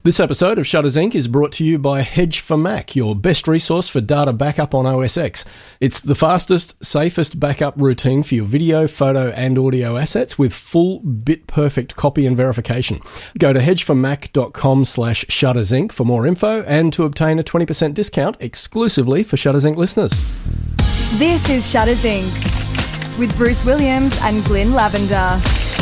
This episode of Shutters Inc. is brought to you by Hedge for Mac, your best resource for data backup on OS X. It's the fastest, safest backup routine for your video, photo and audio assets with full bit-perfect copy and verification. Go to hedgeformac.com/shuttersinc for more info and to obtain a 20% discount exclusively for Shutters Inc. listeners. This is Shutters Inc. with Bruce Williams and Glyn Lavender.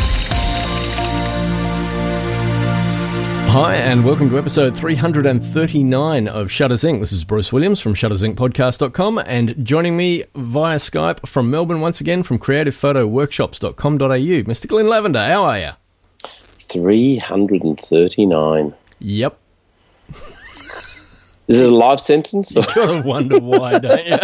Hi, and welcome to episode 339 of Shutters Inc. This is Bruce Williams from shuttersincpodcast.com, and joining me via Skype from Melbourne once again from creativephotoworkshops.com.au, Mr. Glyn Lavender. How are you? 339. Yep. Is it a live sentence? You gotta wonder why, don't you?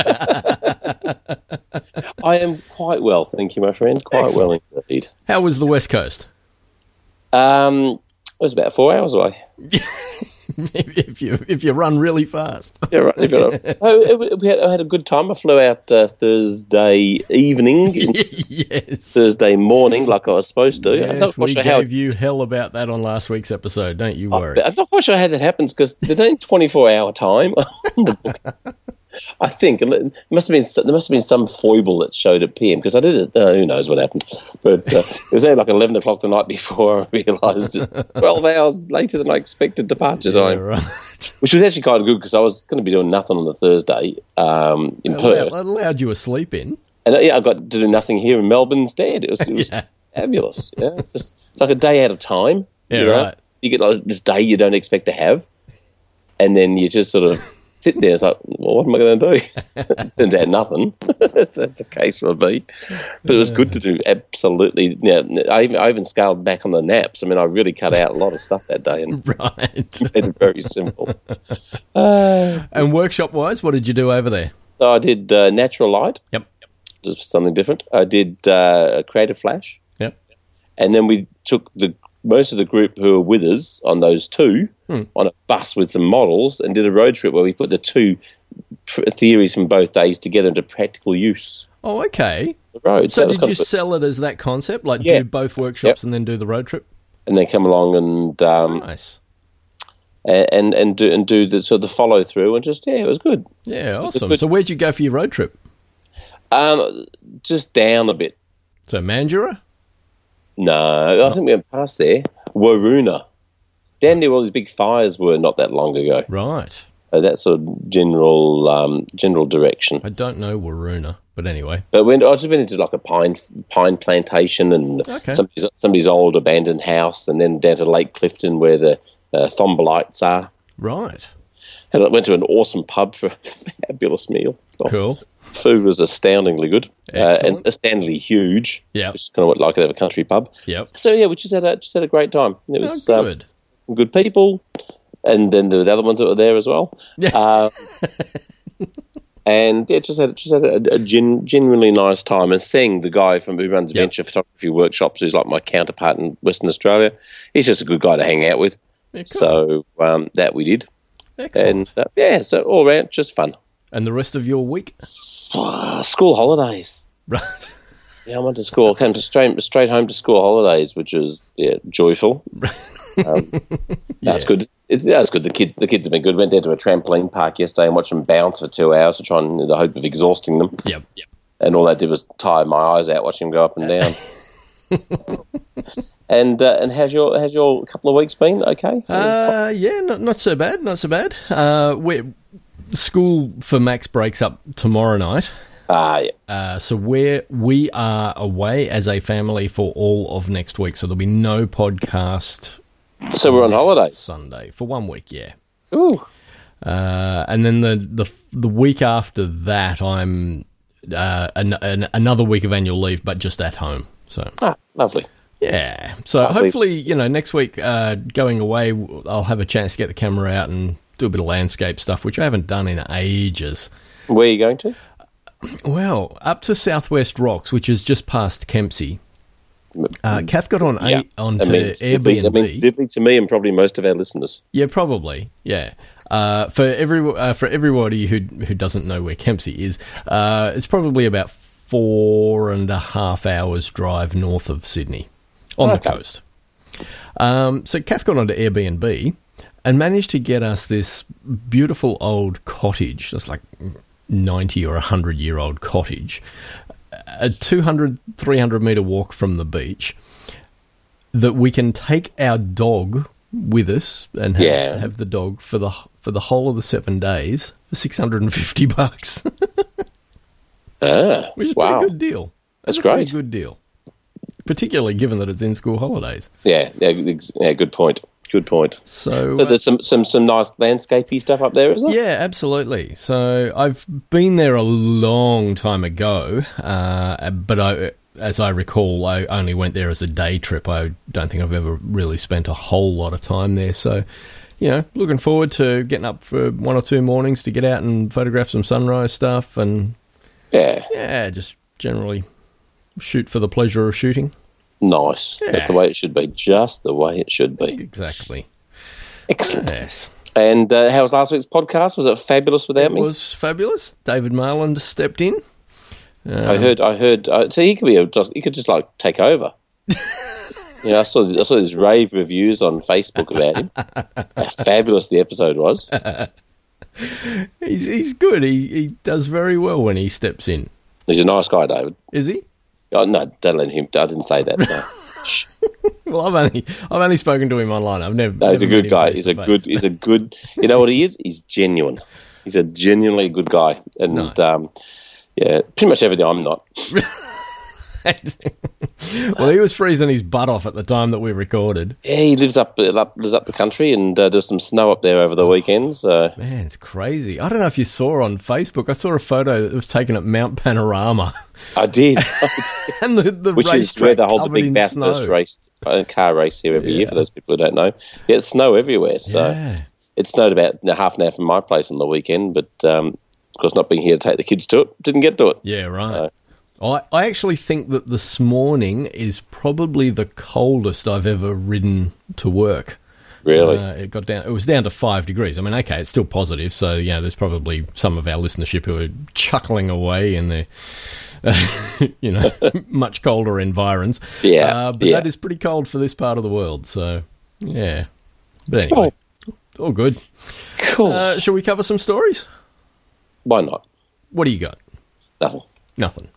I am quite well, thank you, my friend. Quite Excellent. well indeed. How was the West Coast? It was about 4 hours away. if you run really fast. Yeah, right. I had a good time. I flew out Thursday evening, Yes. Thursday morning, like I was supposed to. I'm Yes, not quite we sure gave you hell about that on last week's episode. Don't you worry. I'm not quite sure how that happens because there's only 24-hour time on the book. I think there must have been some foible that showed at PM because I did it. Who knows what happened? But it was only like 11 o'clock the night before I realised it's 12 hours later than I expected departure time. Right. Which was actually kind of good because I was going to be doing nothing on the Thursday in Perth, It allowed you a sleep in. and I got to do nothing here in Melbourne instead. It was Yeah. fabulous. Yeah, just it's like a day at a time. Yeah, you know? right. You get like this day you don't expect to have, and then you just sort of sit there. It's like, well, what am I going to do? It turns out nothing. That's the case would be. But it was good to do. Absolutely. I even scaled back on the naps. I mean, I really cut out a lot of stuff that day and Right. made it very simple. And workshop-wise, what did you do over there? So I did Natural Light. Yep. Just something different. I did Creative Flash. Yep. And then we took most of the group who were with us on those two on a bus with some models and did a road trip where we put the two theories from both days together into practical use. Oh, okay. The road. So that was did kind you of good. sell it as that concept? Like Yeah. do both workshops and then do the road trip? And then come along and Nice. and do the sort of the follow through and just it was good. Yeah, was a awesome. good- So where'd you go for your road trip? Just down a bit. So Mandurah? No, I think we went past there. Waroona. Down there, all these big fires were not that long ago. Right. That sort of general direction. I don't know Waroona, but anyway. But I just went into like a pine plantation and Okay. somebody's old abandoned house, and then down to Lake Clifton where the Thombolites are. Right. And I went to an awesome pub for a fabulous meal. Oh, Cool. Food was astoundingly good Excellent. and astoundingly huge. Yep. Which is kind of what like at a country pub. Yep. So yeah, we just had a great time. It was Good. some good people, and then there were the other ones that were there as well. Yeah. And yeah, just had a genuinely nice time. And seeing the guy who runs Yep. Venture Photography Workshops, who's like my counterpart in Western Australia, he's just a good guy to hang out with. Yeah, cool. So that we did, Excellent. and so all around just fun. And the rest of your week? School holidays. Right. Yeah, I went to school. Came to straight home to school holidays, which was joyful. That's good. It's good. The kids have been good. Went down to a trampoline park yesterday and watched them bounce for 2 hours to try and in the hope of exhausting them. Yep. And all that did was tire my eyes out watching them go up and down. And how's your couple of weeks been? Okay. Yeah, not so bad. Not so bad. School for Max breaks up tomorrow night. Yeah. So we are away as a family for all of next week. So there'll be no podcast. So we're on next holiday. Sunday for 1 week. Yeah. Ooh. And then the week after that, I'm another week of annual leave, but just at home. So Lovely. yeah. So Lovely. hopefully, next week going away, I'll have a chance to get the camera out and do a bit of landscape stuff, which I haven't done in ages. Where are you going to? Well, up to Southwest Rocks, which is just past Kempsey. Kath got onto Airbnb. Diddly to me and probably most of our listeners. Yeah, probably. Yeah. For everybody who doesn't know where Kempsey is, it's probably about 4.5 hours drive north of Sydney on the coast. So Kath got onto Airbnb, and managed to get us this beautiful old cottage. It's like 90 or 100-year-old cottage, a 200, 300-metre walk from the beach, that we can take our dog with us and have the dog for the whole of the 7 days for $650. Which is a pretty good deal. That's great. Pretty good deal. Particularly given that it's in school holidays. Yeah, good point. Good point. So there's some nice landscapey stuff up there, isn't there? Yeah, absolutely. So I've been there a long time ago, but as I recall, I only went there as a day trip. I don't think I've ever really spent a whole lot of time there. So, looking forward to getting up for 1 or 2 mornings to get out and photograph some sunrise stuff and just generally shoot for the pleasure of shooting. Nice. Yeah. That's the way it should be. Just the way it should be. Exactly. Excellent. Yes. And how was last week's podcast? Was it fabulous without me? It was fabulous. David Marland stepped in. I heard. So he could just like take over. I saw these rave reviews on Facebook about him. How fabulous the episode was. He's good. He does very well when he steps in. He's a nice guy, David. Is he? Oh, no, don't let him. I didn't say that. No. Well, I've only spoken to him online. I've never. No, he's a good guy. He's a good. You know what he is? He's genuine. He's a genuinely good guy, and nice. Pretty much everything I'm not. Well, he was freezing his butt off at the time that we recorded. Yeah, he lives up the country, and there's some snow up there over the weekend. So. Man, it's crazy. I don't know if you saw on Facebook. I saw a photo that was taken at Mount Panorama. I did. And the which is where they hold the big Bathurst race, car race here every year, for those people who don't know. Yeah, it's snow everywhere. So it snowed about half an hour from my place on the weekend, but of course not being here to take the kids to it, didn't get to it. Yeah, right. I actually think that this morning is probably the coldest I've ever ridden to work. Really? It was down to 5 degrees. I mean, okay, it's still positive, so there's probably some of our listenership who are chuckling away in their much colder environs. Yeah. But that is pretty cold for this part of the world, so yeah. But anyway, all good. Cool. Shall we cover some stories? Why not? What do you got? Nothing.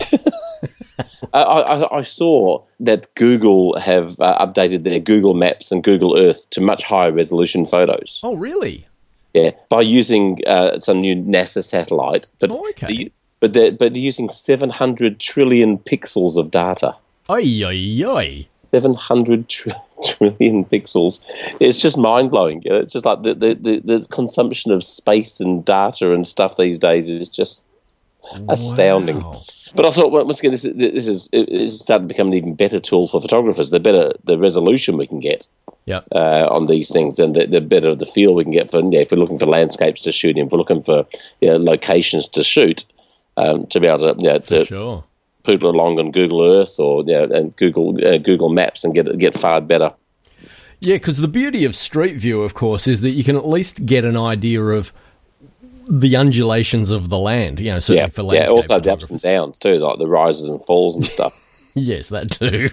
I saw that Google have updated their Google Maps and Google Earth to much higher resolution photos. Oh, really? Yeah, by using some new NASA satellite. But but they're using 700 trillion pixels of data. Oi. 700 trillion pixels. It's just mind-blowing. It's just like the consumption of space and data and stuff these days is just astounding. Wow. But I thought, once again, this is starting to become an even better tool for photographers. The resolution we can get on these things, and the better the feel we can get for if we're looking for landscapes to shoot in, if we're looking for locations to shoot, to be able to put it along on Google Earth or and Google Maps and get far better. Yeah, because the beauty of Street View, of course, is that you can at least get an idea of the undulations of the land, certainly for landscape. Yeah, also the ups and downs too, like the rises and falls and stuff. Yes, that too.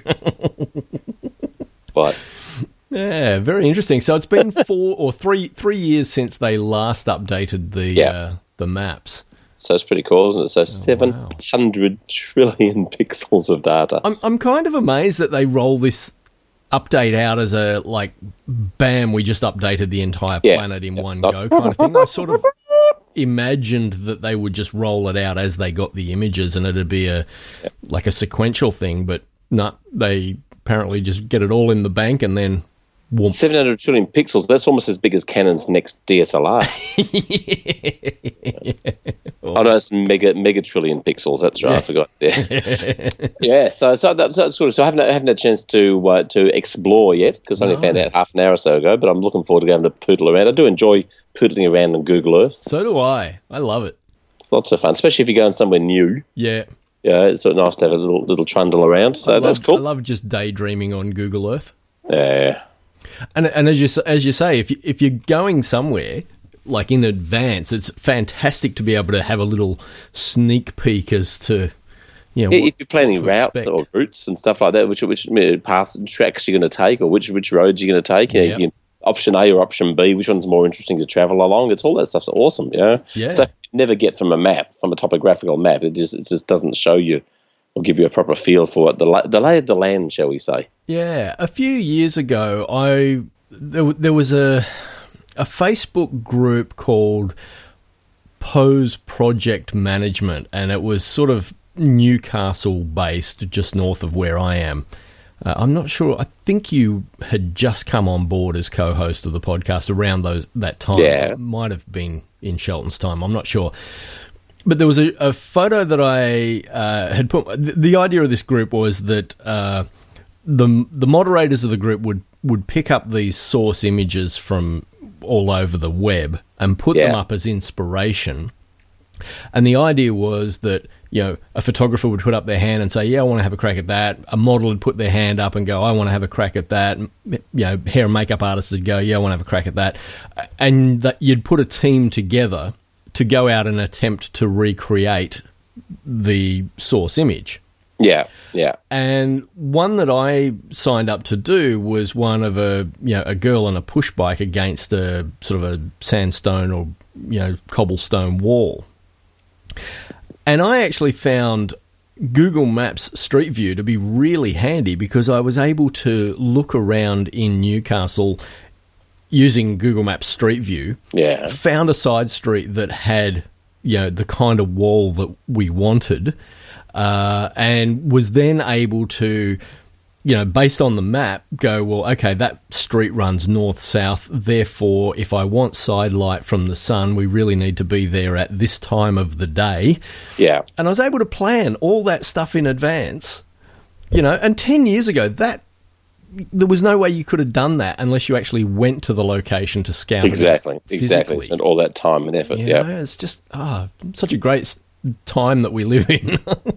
But yeah, very interesting. So it's been 3 years since they last updated the maps. So it's pretty cool, isn't it? So 700 trillion pixels of data. I'm kind of amazed that they roll this update out as a bam, we just updated the entire planet in one go kind of thing. I sort of imagined that they would just roll it out as they got the images and it'd be a sequential thing, but no, they apparently just get it all in the bank and then whoomp. 700 trillion pixels, that's almost as big as Canon's next DSLR. Oh no, it's mega trillion pixels. That's right, I forgot. Yeah, so that's good. So I haven't had a chance to explore yet because I only found out half an hour or so ago. But I'm looking forward to going to poodle around. I do enjoy poodling around on Google Earth. So do I. I love it. Lots of fun, especially if you're going somewhere new. Yeah. Yeah, it's sort of nice to have a little trundle around. So that's cool. I love just daydreaming on Google Earth. Yeah. And as you say, if you're going somewhere in advance, it's fantastic to be able to have a little sneak peek as to if you're planning routes or routes and stuff like that, which paths and tracks you're going to take, or which roads you're going to take. You option A or option B, which one's more interesting to travel along. It's all that stuff's awesome, Yeah. Stuff you never get from a map, from a topographical map. It just doesn't show you or give you a proper feel for it. The lay of the land, shall we say? Yeah. A few years ago, there was a Facebook group called Pose Project Management, and it was sort of Newcastle based, just north of where I am. I'm not sure. I think you had just come on board as co-host of the podcast around that time. Yeah. It might have been in Shelton's time. I'm not sure. But there was a photo that I had put. The idea of this group was that the moderators of the group would pick up these source images from all over the web and put them up as inspiration. And the idea was that, a photographer would put up their hand and say, yeah, I want to have a crack at that. A model would put their hand up and go, I want to have a crack at that. Hair and makeup artists would go, yeah, I want to have a crack at that. And that you'd put a team together to go out and attempt to recreate the source image. Yeah, yeah. And one that I signed up to do was one of a girl on a push bike against a sort of a sandstone or cobblestone wall. And I actually found Google Maps Street View to be really handy because I was able to look around in Newcastle using Google Maps Street View. Yeah. Found a side street that had, the kind of wall that we wanted, and was then able to, based on the map, go, well, okay, that street runs north-south, therefore, if I want side light from the sun, we really need to be there at this time of the day. Yeah. And I was able to plan all that stuff in advance, and 10 years ago, there was no way you could have done that unless you actually went to the location to scout it out physically. And all that time and effort. It's just such a great time that we live in.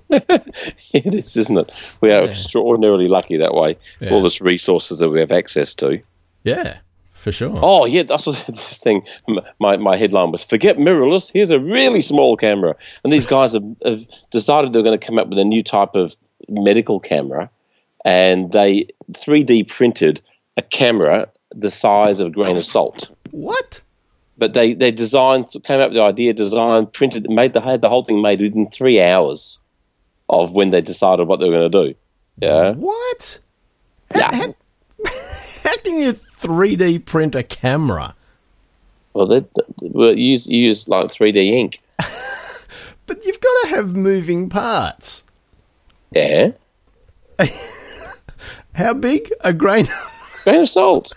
It is, isn't it? We are extraordinarily lucky that way. Yeah. All this resources that we have access to. Yeah, for sure. Oh, yeah, that's what this thing, my headline was, forget mirrorless, here's a really small camera. And these guys have decided they're going to come up with a new type of medical camera, and they 3D printed a camera the size of a grain of salt. What? But they designed, came up with the idea, designed, printed, had the whole thing made within 3 hours of when they decided what they were going to do. Yeah. What? Yeah. How can you 3D print a camera? Well, they use like 3D ink. But you've got to have moving parts. Yeah. How big? A grain of salt.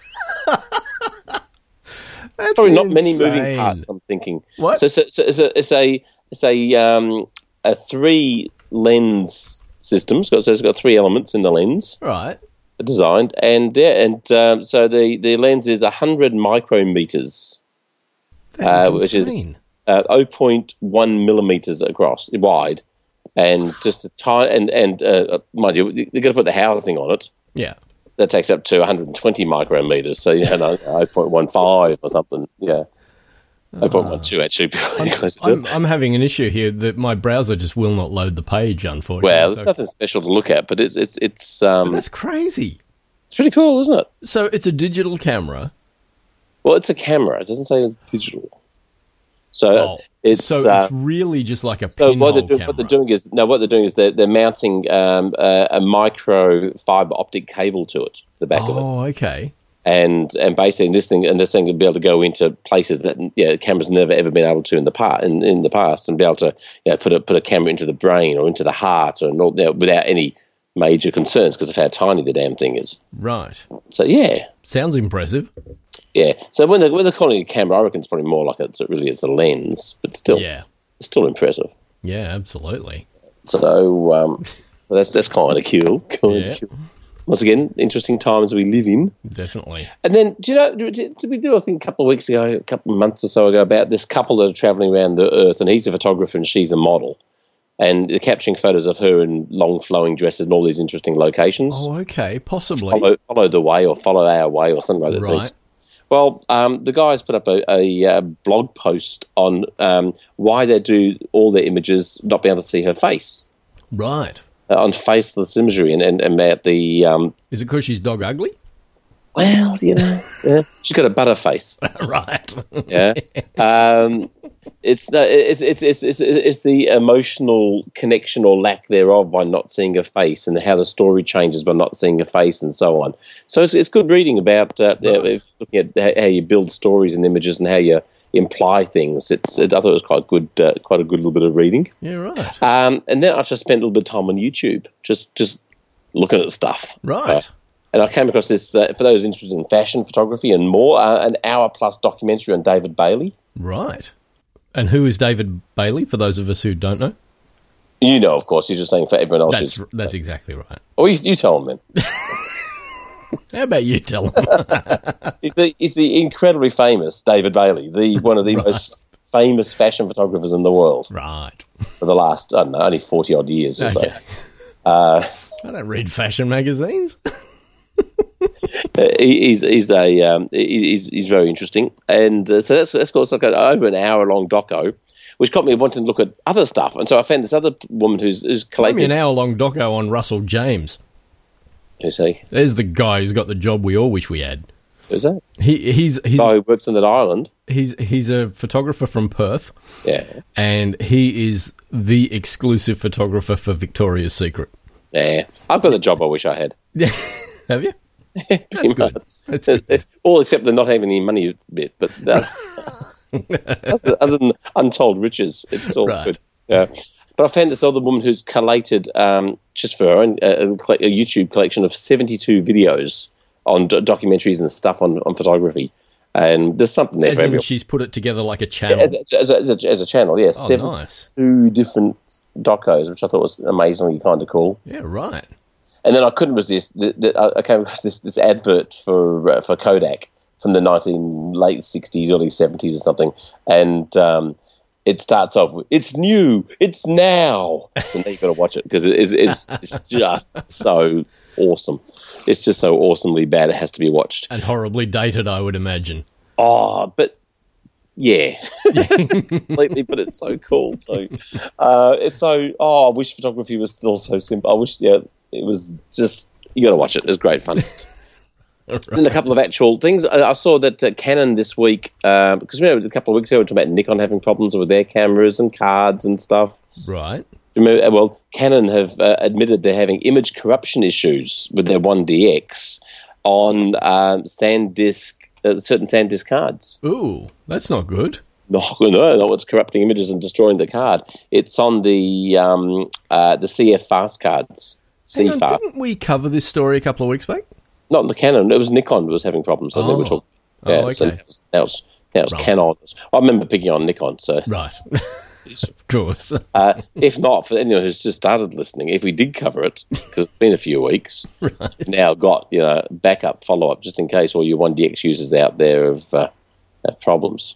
That's probably not insane. Many moving parts, I'm thinking. What? So it's a 3 lens system. It's got 3 elements in the lens. Right. Designed, so the lens is 100 micrometers, which is 0.1 millimeters across wide, and just a tiny and mind you, you're going to put the housing on it. Yeah. That takes up to 120 micrometers, so 0.15 or something. Yeah, 0.12 actually. I'm having an issue here that my browser just will not load the page, unfortunately. Well, there's nothing special to look at, but it's but that's crazy. It's pretty cool, isn't it? So it's a digital camera. Well, it's a camera. It doesn't say it's digital. So it's really just like a so pinhole camera. What they're doing is they're mounting a micro fiber optic cable to it, the back of it. Oh, okay. And basically this thing will be able to go into places that cameras never ever been able to in the past, and be able to put a camera into the brain or into the heart or without any major concerns because of how tiny the damn thing is. Right. So sounds impressive. Yeah. So when they're calling it a camera, I reckon it's probably more like it's a lens, but still, it's still impressive. Yeah, absolutely. So that's kind of cool. Cool. Once again, interesting times we live in. Definitely. And then, did we do, I think, a couple of months or so ago, about this couple that are travelling around the Earth, and he's a photographer and she's a model, and they're capturing photos of her in long flowing dresses in all these interesting locations. Oh, okay, possibly. Follow the way or follow our way or something like that. Right. Well, the guys put up a blog post on why they do all their images not being able to see her face. Right. On faceless imagery and about the... Is it because she's dog ugly? Well, yeah. She's got a butter face. Right. Yeah. It's the emotional connection or lack thereof by not seeing a face, and how the story changes by not seeing a face, and so on. So it's good reading about looking at how you build stories and images and how you imply things. I thought it was quite a good little bit of reading. Yeah, right. And then I just spent a little bit of time on YouTube, just looking at stuff. Right. And I came across this, for those interested in fashion photography and more, an hour-plus documentary on David Bailey. Right. And who is David Bailey, for those of us who don't know? You know, of course. You're just saying for everyone else. That's exactly right. Oh, you tell them then. How about you tell them? He's the incredibly famous David Bailey, one of the most famous fashion photographers in the world. Right. For the last, I don't know, only 40-odd years or Okay. so. I don't read fashion magazines. He's very interesting, and so that's got like over an hour-long doco, which got me wanting to look at other stuff. And so I found this other woman who's Claim collated. an hour-long doco on Russell James. Who's he? There's the guy who's got the job we all wish we had. Who's that? He's Guy who works on that island. He's a photographer from Perth. Yeah, And he is the exclusive photographer for Victoria's Secret. yeah. I've got the job I wish I had. Have you? Pretty good. much. That's good. All except the not having any money bit, but other than untold riches, it's all Right. good. Yeah. But I found this other woman who's collated, just for her own, a YouTube collection of 72 videos on documentaries and stuff on photography. And there's something there As for in everyone. she's put it together like a channel. As a channel, yes. Oh, 72 nice. different docos, which I thought was amazingly kind of cool. Yeah, right. And then I couldn't resist. I came across this advert for Kodak from the late 60s, early 70s or something. And it starts off with, "It's new, it's now." So now you've got to watch it because it's just so awesome. It's just so awesomely bad it has to be watched. And horribly dated, I would imagine. Oh, but yeah, completely. But it's so cool. So it's so. Oh, I wish photography was still so simple. I wish, it was just. You got to watch it. It's great fun. Right. And a couple of actual things. I saw that Canon this week, because a couple of weeks ago we were talking about Nikon having problems with their cameras and cards and stuff. Right. Remember, well, Canon have admitted they're having image corruption issues with their 1DX on SanDisk, certain SanDisk cards. Ooh, that's not good. No, it's corrupting images and destroying the card. It's on the CF fast cards. Hang on, CFast. didn't we cover this story a couple of weeks back? Not in the Canon. It was Nikon that was having problems. I think we were talking. Oh, So okay. that was Right. Canon. I remember picking on Nikon. So Right. Of course. if not, for anyone who's just started listening, if we did cover it, because it's been a few weeks, Right. now got backup follow up just in case all your 1DX users out there have problems.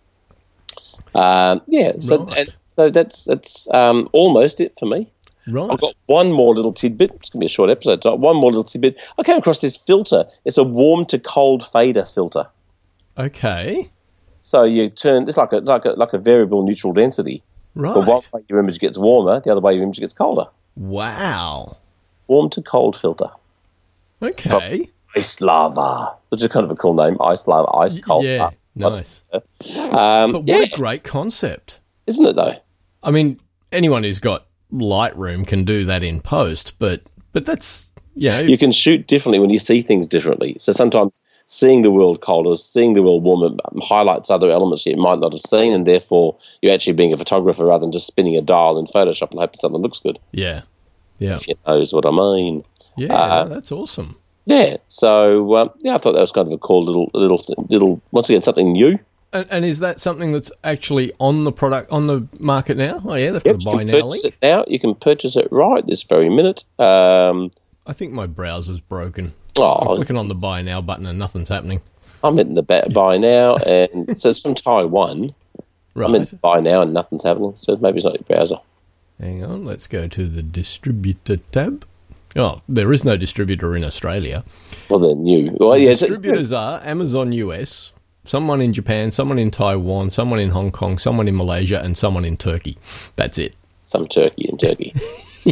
So Right. so that's almost it for me. Right. I've got one more little tidbit. It's going to be a short episode. So one more little tidbit. I came across this filter. It's a warm to cold fader filter. Okay. So you turn. It's like a variable neutral density. Right. The one way your image gets warmer, the other way your image gets colder. Wow. Warm to cold filter. Okay. Ice lava, which is kind of a cool name. Ice lava, ice cold. Yeah. lava. Nice. But But what a great concept. isn't it though? I mean, anyone who's got Lightroom can do that in post, but that's, You can shoot differently when you see things differently. So sometimes seeing the world colder, seeing the world warmer highlights other elements you might not have seen, and therefore you're actually being a photographer rather than just spinning a dial in Photoshop and hoping something looks good. Yeah. Yeah. If you knows what I mean. Yeah, no, that's awesome. Yeah. So I thought that was kind of a cool little once again something new. And is that something that's actually on the market now? Oh yeah, they've got a you buy can now purchase link. it now. You can purchase it right this very minute. I think my browser's broken. I'm Oh, clicking on the buy now button and nothing's happening. I'm hitting the buy now, and so it's from Taiwan. I'm in Right. buy now, and nothing's happening. So maybe it's not your browser. Hang on, let's go to the distributor tab. Oh, there is no distributor in Australia. Well, they're new. Well, yeah, it's Distributors are Amazon US, someone in Japan, someone in Taiwan, someone in Hong Kong, someone in Malaysia, and someone in Turkey. That's it. some Turkey in Turkey.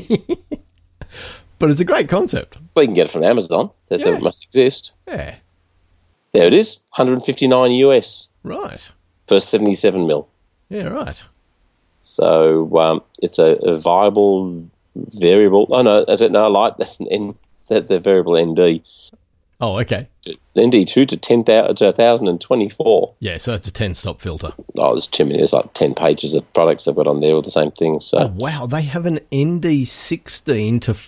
But it's a great concept. Well, you can get it from Amazon. That Yeah. must exist. Yeah. There it is, 159 US Right. for 77 mil. Yeah, right. So it's a viable variable. Oh no, is it no light? That's the variable ND. Oh, okay. ND2 to 10,000 to 1,024. Yeah, so that's a 10-stop filter. Oh, there's too many. There's like 10 pages of products they've got on there with the same thing. So Oh, wow. They have an ND16 to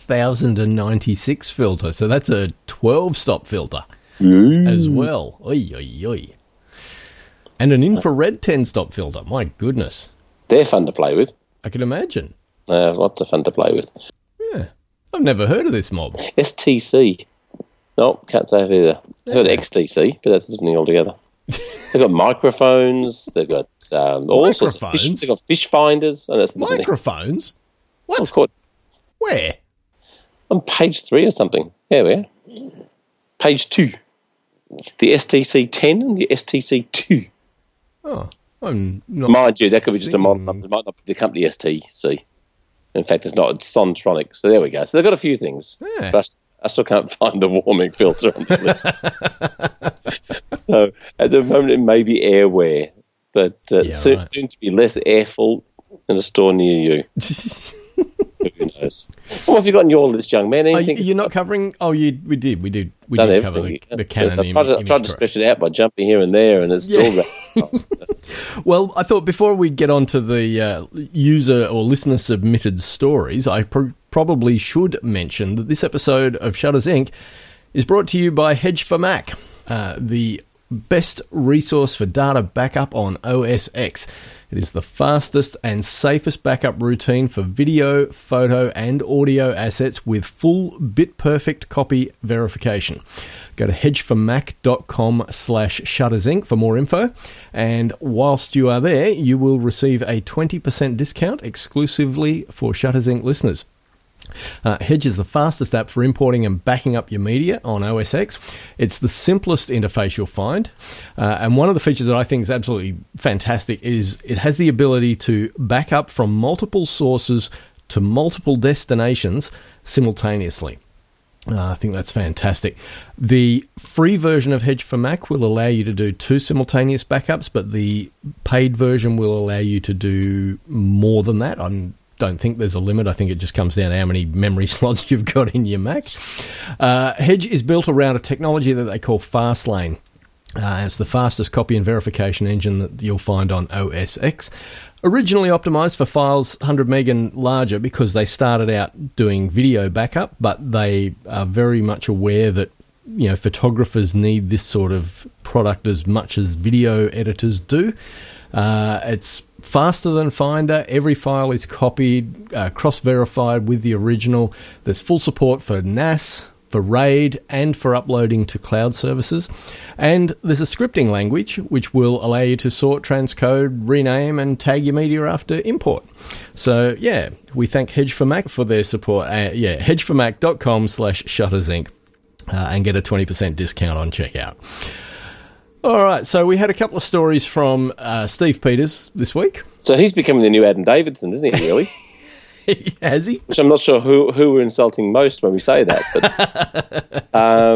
4,096 filter. So that's a 12-stop filter as well. Oy, oy, oy. And an infrared 10-stop filter. My goodness. they're fun to play with. I can imagine. Lots of fun to play with. Yeah. I've never heard of this mob. STC. No, can't say I've either. I've heard of XTC, but that's a different thing altogether. They've got microphones. They've got all sorts of fish. They've got fish finders. And that's Microphones? What? It's called, Where? on page 3 or something. There we are. Page 2. The STC 10 and the STC 2. Oh, I'm not. Mind you, that could be just a seeing- model. It might not be the company STC. In fact, it's not. It's Sontronic. So there we go. So they've got a few things. Yeah. But I still can't find the warming filter on the list. So at the moment, it may be airware, but soon to be less airful in a store near you. Who knows? What have you got on your list, young man? Anything? You're not covering? Oh, we did Done cover everything. the Canon I image. tried to stretch it out by jumping here and there, and it's still. Well, I thought before we get on to the user or listener submitted stories, I probably should mention that this episode of Shutters Inc. is brought to you by Hedge for Mac, the best resource for data backup on OS X. It is the fastest and safest backup routine for video, photo, and audio assets with full bit-perfect copy verification. Go to hedgeformac.com/shuttersinc for more info. And whilst you are there, you will receive a 20% discount exclusively for Shutters Inc. listeners. Hedge is the fastest app for importing and backing up your media on OS X. It's the simplest interface you'll find. And one of the features that I think is absolutely fantastic is it has the ability to back up from multiple sources to multiple destinations simultaneously. I think that's fantastic. The free version of Hedge for Mac will allow you to do 2 simultaneous backups, but the paid version will allow you to do more than that. I don't think there's a limit. I think it just comes down to how many memory slots you've got in your Mac. Hedge is built around a technology that they call Fastlane. It's the fastest copy and verification engine that you'll find on OS X. Originally optimized for files 100 meg and larger because they started out doing video backup, but they are very much aware that photographers need this sort of product as much as video editors do. It's faster than Finder. Every file is copied, cross-verified with the original. There's full support for NAS, for RAID, and for uploading to cloud services. And there's a scripting language which will allow you to sort, transcode, rename, and tag your media after import. So, yeah, we thank Hedge for Mac for their support. hedgeformac.com/shuttersinc and get a 20% discount on checkout. All right, so we had a couple of stories from Steve Peters this week. So he's becoming the new Adam Davidson, isn't he, really? Has he? Which I'm not sure who we're insulting most when we say that. But,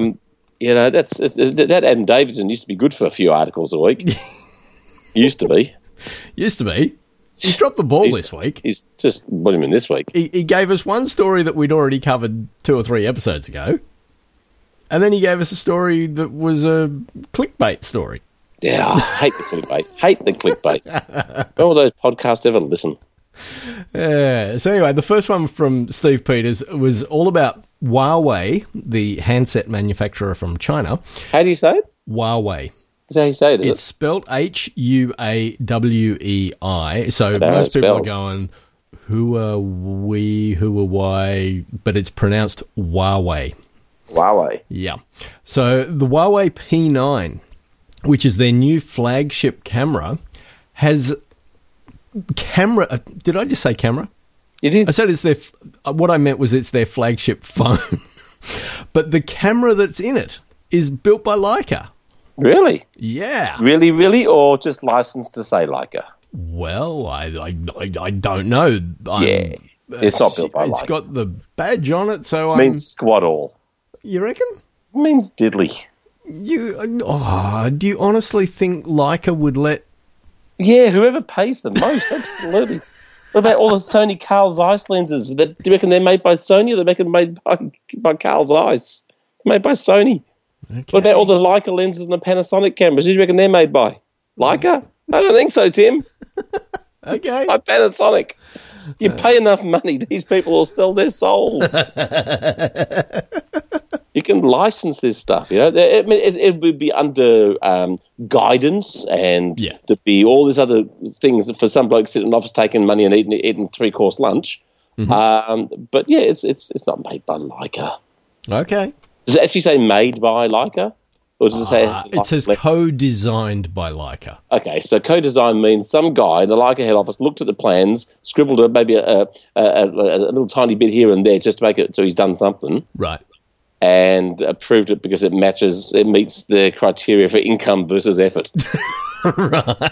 that Adam Davidson used to be good for a few articles a week. Used to be. Used to be. He's dropped the ball this week. He's just, what do you mean this week? He gave us one story that we'd already covered 2 or 3 episodes ago. And then he gave us a story that was a clickbait story. Yeah, I hate the clickbait. Hate the clickbait. All those podcasts ever listen. So anyway, the first one from Steve Peters was all about Huawei, the handset manufacturer from China. How do you say it? Huawei. Is that how you say it? It's spelled Huawei. So most people are going, Huawei, but it's pronounced Huawei. Huawei. Yeah. So the Huawei P9, which is their new flagship camera, has camera. Did I just say camera? You did. I said it's their. What I meant was it's their flagship phone, but the camera that's in it is built by Leica. Really? Yeah. Really, or just licensed to say Leica? Well, I don't know. It's not built by Leica. It's got the badge on it, so means squat all. You reckon? It means diddly. Do you honestly think Leica would let... Yeah, whoever pays the most, absolutely. What about all the Sony Carl Zeiss lenses? Do you reckon they're made by Sony, or do you reckon they're made by Carl Zeiss? Made by Sony. Okay. What about all the Leica lenses and the Panasonic cameras? Who do you reckon they're made by? Leica? I don't think so, Tim. Okay. By Panasonic. You pay enough money, these people will sell their souls. You can license this stuff, you know. It would be under guidance, and there'd be all these other things for some bloke sitting in an office taking money and eating 3-course lunch. Mm-hmm. But yeah, it's not made by Leica. Okay. Does it actually say made by Leica? Or does it say it says co-designed by Leica. Okay, so co-design means some guy in the Leica head office looked at the plans, scribbled maybe a little tiny bit here and there just to make it so he's done something. Right. And approved it because it meets the criteria for income versus effort. Right.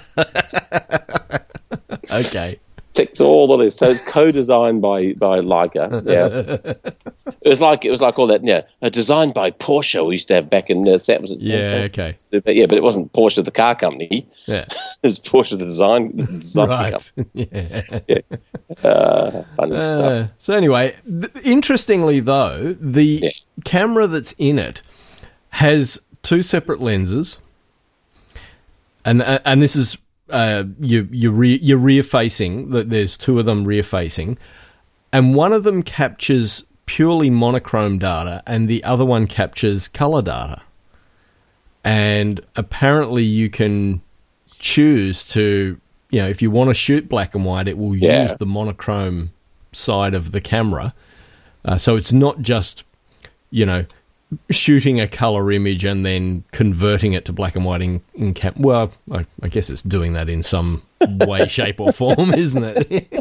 Okay. Ticks all of this. So it's co-designed by Leica. Yeah. It was like all that. Yeah, designed by Porsche. We used to have back in San Francisco. Yeah. Okay. Yeah, but it wasn't Porsche the car company. Yeah. It was Porsche the design right. company. Yeah. Funny stuff. So anyway, interestingly though, the camera that's in it has 2 separate lenses, and this is you're rear facing. There's 2 of them rear facing, and one of them captures purely monochrome data, and the other one captures color data. And apparently, you can choose to, if you want to shoot black and white, it will use the monochrome side of the camera. So it's not just, shooting a color image and then converting it to black and white in camera. Well, I guess it's doing that in some way, shape, or form, isn't it?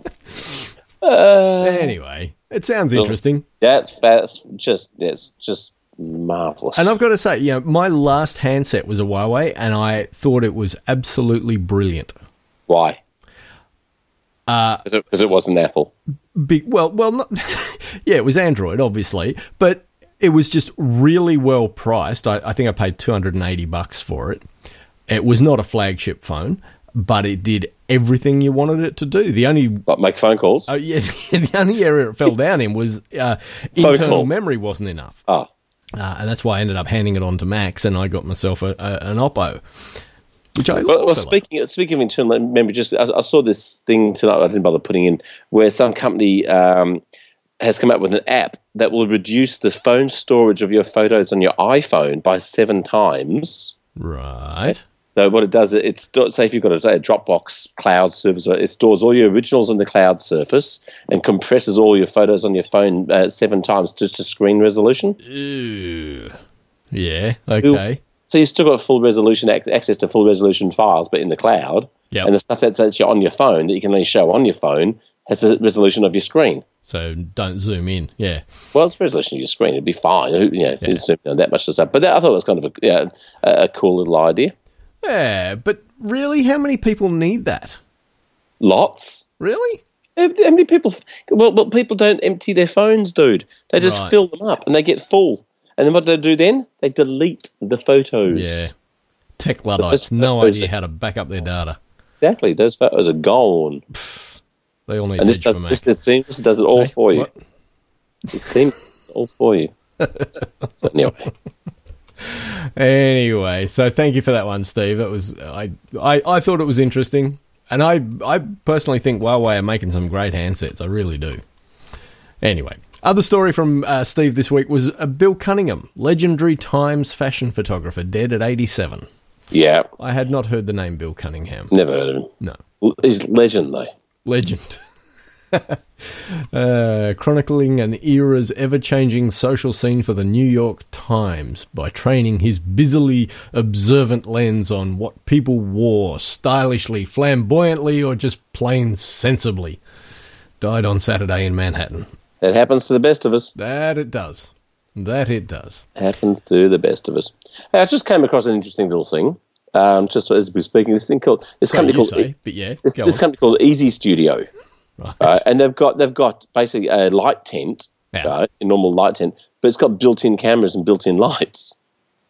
Anyway, it sounds interesting. It's just marvelous. And I've got to say, my last handset was a Huawei, and I thought it was absolutely brilliant. Why? Because it wasn't Apple. Not, it was Android, obviously, but it was just really well priced. I think I paid $280 for it. It was not a flagship phone, but it did everything you wanted it to do. The only make phone calls. Oh yeah, the only area it fell down in was internal memory wasn't enough. Oh, and that's why I ended up handing it on to Max, and I got myself an Oppo, which I also speaking of internal memory, I saw this thing tonight. I didn't bother putting in where some company has come up with an app that will reduce the phone storage of your photos on your iPhone by 7 times. Right. So what it does, say if you've got a Dropbox cloud service, it stores all your originals on the cloud surface and compresses all your photos on your phone 7 times just to screen resolution. Ew. Yeah, okay. So you've still got full resolution access to full resolution files, but in the cloud. Yep. And the stuff that's actually on your phone that you can only show on your phone has the resolution of your screen. So don't zoom in, yeah. Well, it's resolution of your screen. It'd be fine. If you zoom in that much stuff. But I thought it was kind of a cool little idea. Yeah, but really, how many people need that? Lots. Really? How many people? Well, people don't empty their phones, dude. They just fill them up and they get full. And then what do they do then? They delete the photos. Yeah. Tech Luddites, no idea how to back up their data. Exactly. Those photos are gone. They all need and this does it all for you. What? It seems all for you. So anyway, so thank you for that one, Steve. It was I thought it was interesting, and I personally think Huawei are making some great handsets. I really do. Anyway, other story from Steve this week was Bill Cunningham, legendary Times fashion photographer, dead at 87. Yeah, I had not heard the name Bill Cunningham. Never heard of him. No, he's legend though. Legend. Chronicling an era's ever-changing social scene for the New York Times by training his busily observant lens on what people wore stylishly, flamboyantly, or just plain sensibly. Died on Saturday in Manhattan. That happens to the best of us. That it does. Happens to the best of us. I just came across an interesting little thing. Just as we're speaking, this company called Easy Studio. Right. And they've got basically a light tent, a normal light tent, but it's got built-in cameras and built-in lights.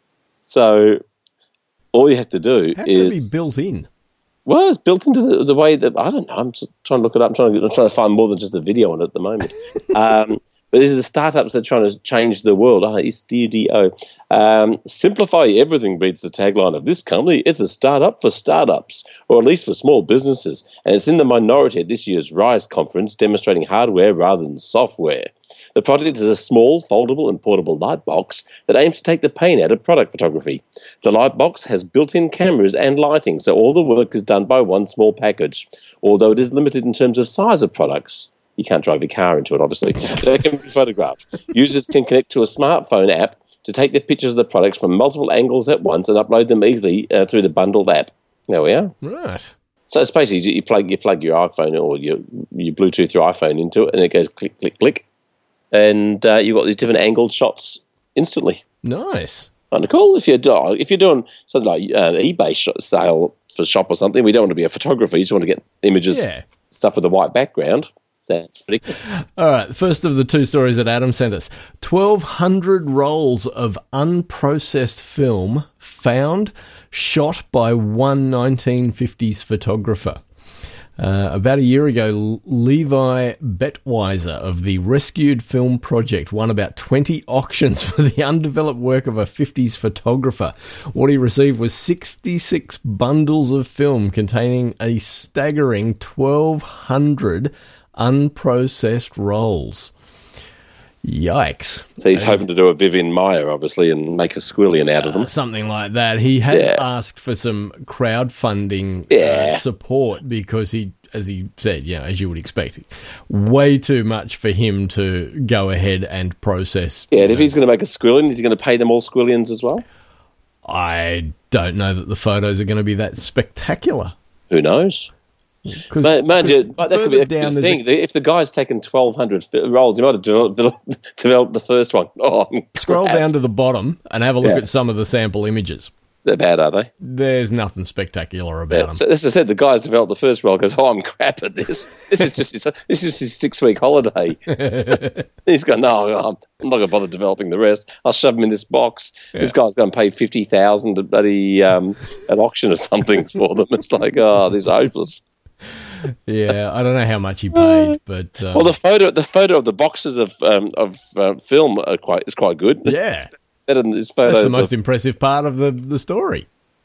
So all you have to do How can it be built in? Well, it's built into the way that, I don't know, I'm just trying to look it up. I'm trying to find more than just a video on it at the moment. But these are the startups that are trying to change the world. Studio. Simplify everything reads the tagline of this company. It's a startup for startups, or at least for small businesses. And it's in the minority at this year's RISE conference, demonstrating hardware rather than software. The project is a small, foldable and portable light box that aims to take the pain out of product photography. The light box has built-in cameras and lighting, so all the work is done by one small package, although it is limited in terms of size of products. You can't drive your car into it, obviously. They can be photographed. Users can connect to a smartphone app to take the pictures of the products from multiple angles at once and upload them easily through the bundled app. There we are. Right. So it's basically you plug your iPhone or you Bluetooth your iPhone into it, and it goes click, click, click. And you've got these different angled shots instantly. Nice. Kind of cool. If you're doing something like an eBay sale for shop or something, we don't want to be a photographer. You just want to get images, stuff with a white background. That's pretty cool. All right, first of the two stories that Adam sent us. 1,200 rolls of unprocessed film found, shot by one 1950s photographer. About a year ago, Levi Betweiser of the Rescued Film Project won about 20 auctions for the undeveloped work of a 50s photographer. What he received was 66 bundles of film containing a staggering 1,200 unprocessed rolls. Yikes. So he's hoping to do a Vivian Maier, obviously, and make a squillion out of them. Something like that. He has asked for some crowdfunding support because he, as he said, as you would expect, way too much for him to go ahead and process. Yeah, and if he's going to make a squillion, is he going to pay them all squillions as well? I don't know that the photos are going to be that spectacular. Who knows? But that could be a good thing. If the guy's taken 1,200 rolls, he might have developed the first one. Scroll down to the bottom and have a look at some of the sample images. They're bad, are they? There's nothing spectacular about them. So, as I said, the guy's developed the first roll. Goes, I'm crap at this. This is just his 6-week holiday. He's going, no, I'm not going to bother developing the rest. I'll shove him in this box. Yeah. This guy's going to pay $50,000 at bloody an auction or something for them. It's like, these are hopeless. Yeah, I don't know how much he paid, but well, the photo of the boxes of film is quite good. Yeah, better than his photos. That's the most impressive part of the story.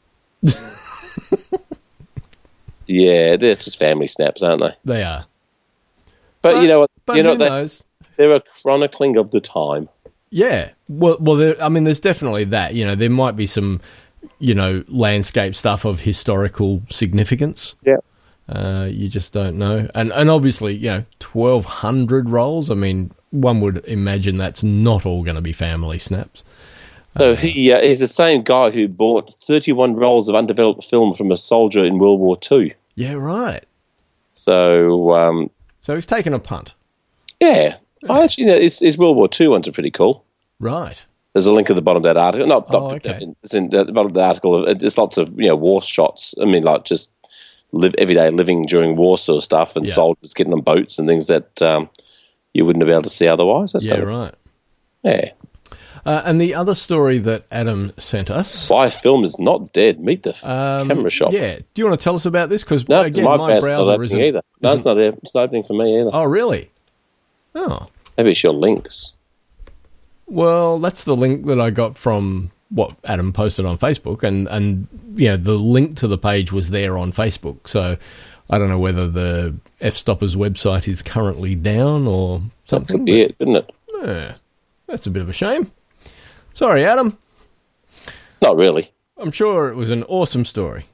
Yeah, they're just family snaps, aren't they? They are. But you know what? But who knows? They're a chronicling of the time. Yeah. Well, there's definitely that. There might be some, landscape stuff of historical significance. Yeah. You just don't know. And obviously, 1,200 rolls. I mean, one would imagine that's not all going to be family snaps. So he's the same guy who bought 31 rolls of undeveloped film from a soldier in World War II. Yeah, right. So he's taken a punt. Yeah. I actually, his World War II ones are pretty cool. Right. There's a link at the bottom of that article. Okay. It's in the bottom of the article. There's lots of war shots. I mean, like just everyday living during war sort of stuff, and soldiers getting on boats and things that you wouldn't have been able to see otherwise. That's right. Yeah. And the other story that Adam sent us... Why film is not dead. Meet the camera shop. Yeah. Do you want to tell us about this? Because, no, again, my browser isn't... either. No, it's not there. It's not opening for me either. Oh, really? Oh. Maybe it's your links. Well, that's the link that I got from what Adam posted on Facebook, and the link to the page was there on Facebook. So I don't know whether the F-Stoppers website is currently down or something. That could be it, couldn't it? Yeah, that's a bit of a shame. Sorry, Adam. Not really. I'm sure it was an awesome story.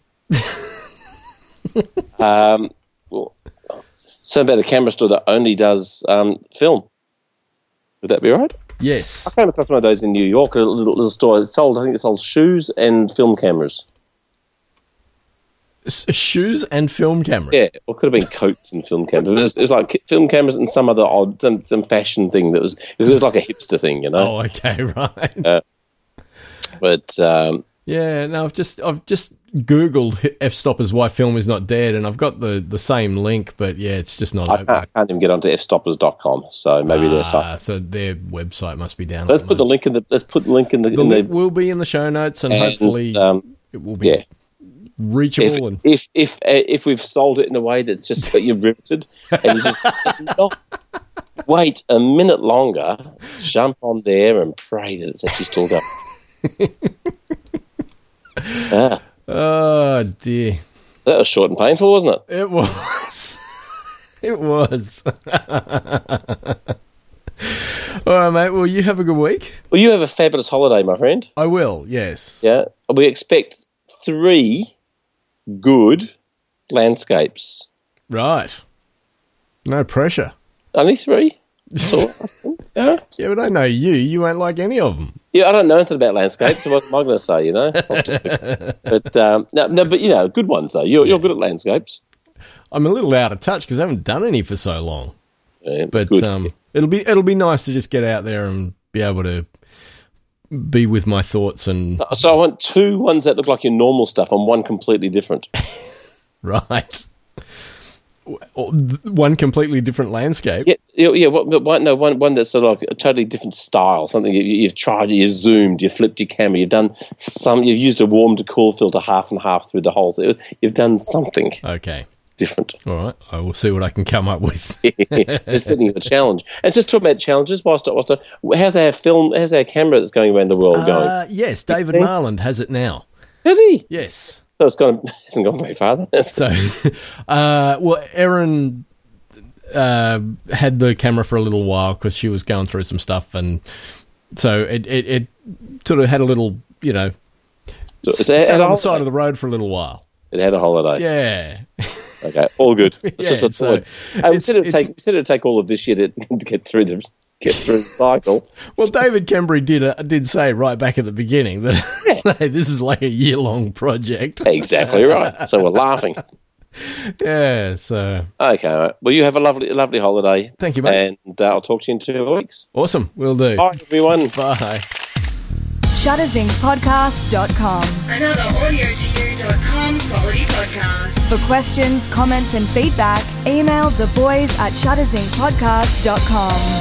Well, so about a camera store that only does film. Would that be right? Yes. I came across one of those in New York, a little store. I think it sold shoes and film cameras. Shoes and film cameras? Yeah, or it could have been coats and film cameras. It was like film cameras and some other odd, some fashion thing that was like a hipster thing, Oh, okay, right. But yeah, no, I've just Googled F Stoppers Why Film Is Not Dead, and I've got the same link, but yeah, it's just not open. I can't even get onto fstoppers.com, so maybe their site. So their website must be down. Let's put the link in the. Let's put the link in the. The link will be in the show notes, and hopefully it will be reachable. If we've sold it in a way that's just got you riveted, and you just not wait a minute longer, jump on there and pray that it's actually still going. Oh dear, that was short and painful, wasn't it? It was. It was. All right, mate. Well, you have a good week. Well, you have a fabulous holiday, my friend. I will. Yes. Yeah. We expect 3 good landscapes. Right. No pressure. Only 3. Yeah, but I know you. You won't like any of them. Yeah, I don't know anything about landscapes, so what am I going to say, you know? But, but, you know, good ones, though. You're good at landscapes. I'm a little out of touch because I haven't done any for so long. Yeah, but it'll be nice to just get out there and be able to be with my thoughts. And so I want 2 ones that look like your normal stuff and 1 completely different. Right. One completely different landscape. Yeah. One that's sort of like a totally different style. Something you've tried, you've zoomed, you've flipped your camera, you've used a warm to cool filter half and half through the whole thing. You've done something. Okay. Different. All right, I will see what I can come up with. So setting you a challenge, and just talk about challenges. How's our camera that's going around the world going? Yes, David Marland has it now. Has he? Yes. So hasn't gone very far then. So, well, Erin had the camera for a little while because she was going through some stuff, and so it sort of had a little, you know, sat on the side of the road for a little while. It had a holiday. Yeah. Okay, all good. Yeah, so we said it'd take all of this year to get through the cycle. Well, David Kembry did say right back at the beginning that hey, this is like a year-long project. Exactly right. So we're laughing. Yeah. So okay. Right. Well, you have a lovely holiday. Thank you, mate. And I'll talk to you in 2 weeks. Awesome. Will do. Bye, everyone. Bye. ShutterZincPodcast.com. Another AudioTU.com quality podcast. For questions, comments, and feedback, email theboys@ShutterZincPodcast.com.